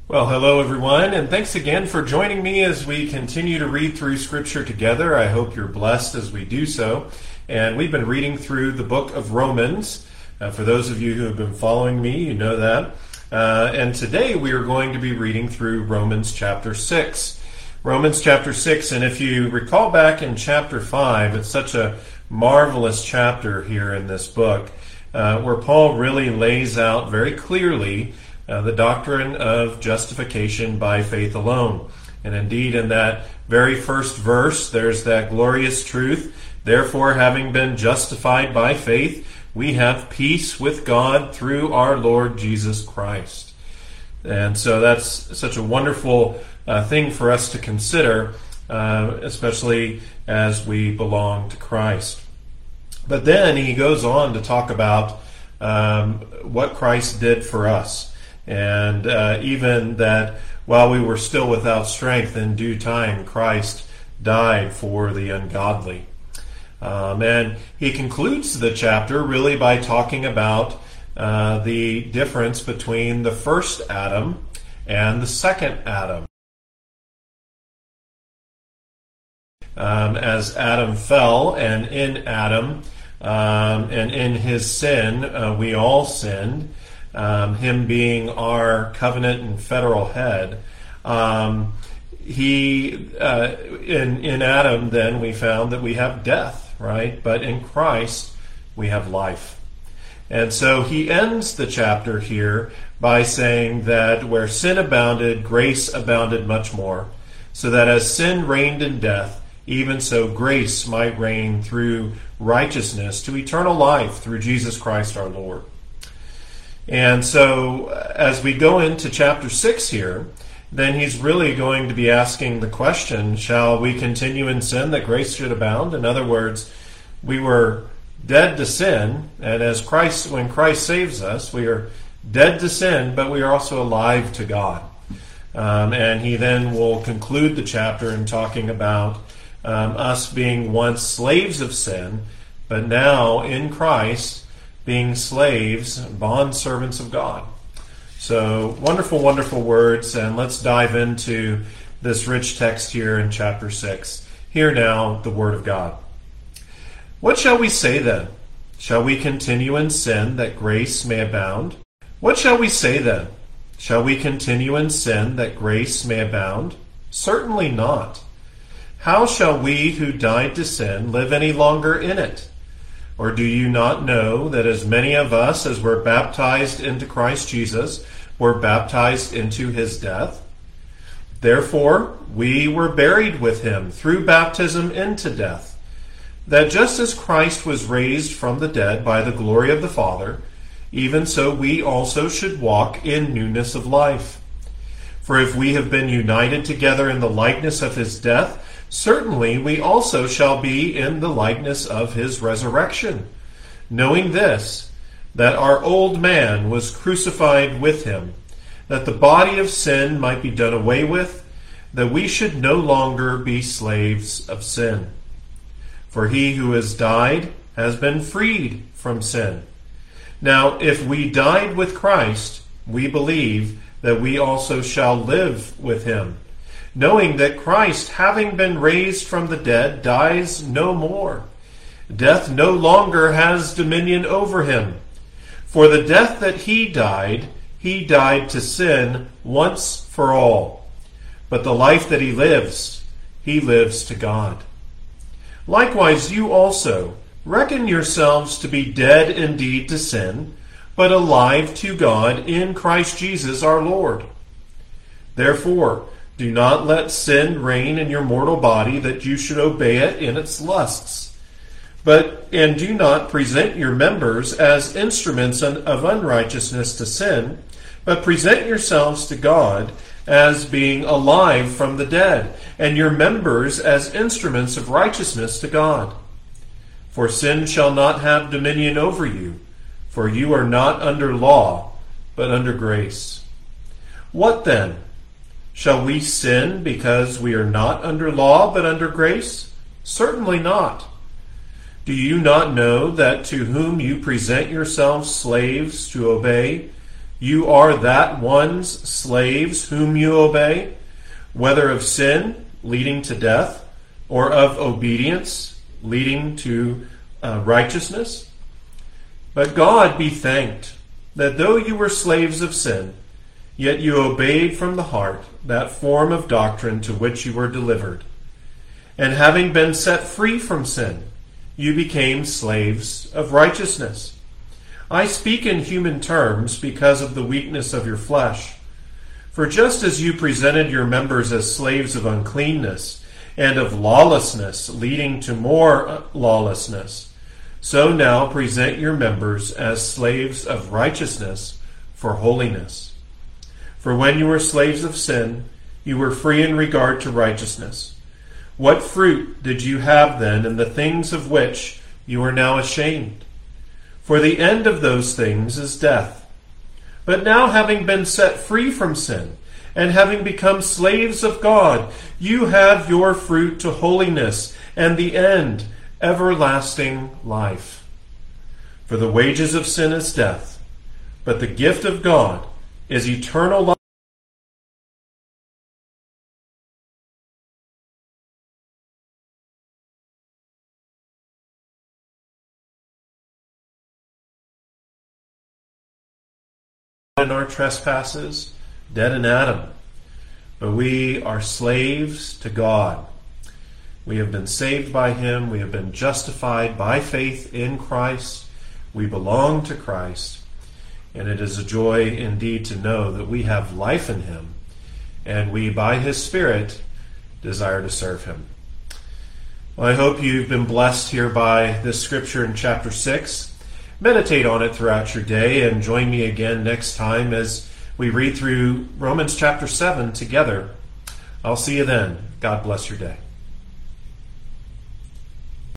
Well, hello everyone, and thanks again for joining me as we continue to read through Scripture together. I hope you're blessed as we do so. And we've been reading through the book of Romans. For those of you who have been following me, you know that. And today we are going to be reading through Romans chapter 6. Romans chapter 6, and if you recall back in chapter 5, it's such a marvelous chapter here in this book, where Paul really lays out very clearly the doctrine of justification by faith alone. And indeed, in that very first verse, there's that glorious truth. Therefore, having been justified by faith, we have peace with God through our Lord Jesus Christ. And so that's such a wonderful thing for us to consider, especially as we belong to Christ. But then he goes on to talk about what Christ did for us. And even that while we were still without strength, in due time Christ died for the ungodly. And he concludes the chapter really by talking about the difference between the first Adam and the second Adam. As Adam fell, and in Adam and in his sin, we all sinned. Him being our covenant and federal head, in Adam then we found that we have death, right? But in Christ we have life. And so he ends the chapter here by saying that where sin abounded, grace abounded much more, so that as sin reigned in death, even so grace might reign through righteousness to eternal life through Jesus Christ our Lord. And so as we go into chapter 6 here, then he's really going to be asking the question, shall we continue in sin that grace should abound? In other words, we were dead to sin, and when Christ saves us, we are dead to sin, but we are also alive to God. And he then will conclude the chapter in talking about us being once slaves of sin, but now in Christ being slaves, bondservants of God. So wonderful, wonderful words, and let's dive into this rich text here in chapter 6. Hear now the word of God. What shall we say then? Shall we continue in sin that grace may abound? What shall we say then? Shall we continue in sin that grace may abound? Certainly not. How shall we who died to sin live any longer in it? Or do you not know that as many of us as were baptized into Christ Jesus were baptized into his death? Therefore, we were buried with him through baptism into death, that just as Christ was raised from the dead by the glory of the Father, even so we also should walk in newness of life. For if we have been united together in the likeness of his death, certainly we also shall be in the likeness of his resurrection, knowing this, that our old man was crucified with him, that the body of sin might be done away with, that we should no longer be slaves of sin. For he who has died has been freed from sin. Now, if we died with Christ, we believe that we also shall live with him, knowing that Christ, having been raised from the dead, dies no more. Death no longer has dominion over him. For the death that he died to sin once for all. But the life that he lives to God. Likewise, you also reckon yourselves to be dead indeed to sin, but alive to God in Christ Jesus our Lord. Therefore, do not let sin reign in your mortal body, that you should obey it in its lusts. And do not present your members as instruments of unrighteousness to sin, but present yourselves to God as being alive from the dead, and your members as instruments of righteousness to God. For sin shall not have dominion over you, for you are not under law, but under grace. What then? Shall we sin because we are not under law but under grace? Certainly not. Do you not know that to whom you present yourselves slaves to obey, You are that one's slaves whom you obey, whether of sin, leading to death, or of obedience, leading to righteousness. But God be thanked, that though you were slaves of sin, yet you obeyed from the heart that form of doctrine to which you were delivered. And having been set free from sin, you became slaves of righteousness. I speak in human terms because of the weakness of your flesh. For just as you presented your members as slaves of uncleanness and of lawlessness, leading to more lawlessness, so now present your members as slaves of righteousness for holiness. For when you were slaves of sin, you were free in regard to righteousness. What fruit did you have then in the things of which you are now ashamed? For the end of those things is death. But now, having been set free from sin, and having become slaves of God, you have your fruit to holiness, and the end, everlasting life. For the wages of sin is death, but the gift of God is eternal life. In our trespasses, dead in Adam, but we are slaves to God. We have been saved by him. We have been justified by faith in Christ. We belong to Christ. And it is a joy indeed to know that we have life in him, and we, by his Spirit, desire to serve him. Well, I hope you've been blessed here by this scripture in chapter 6. Meditate on it throughout your day, and join me again next time as we read through Romans chapter 7 together. I'll see you then. God bless your day.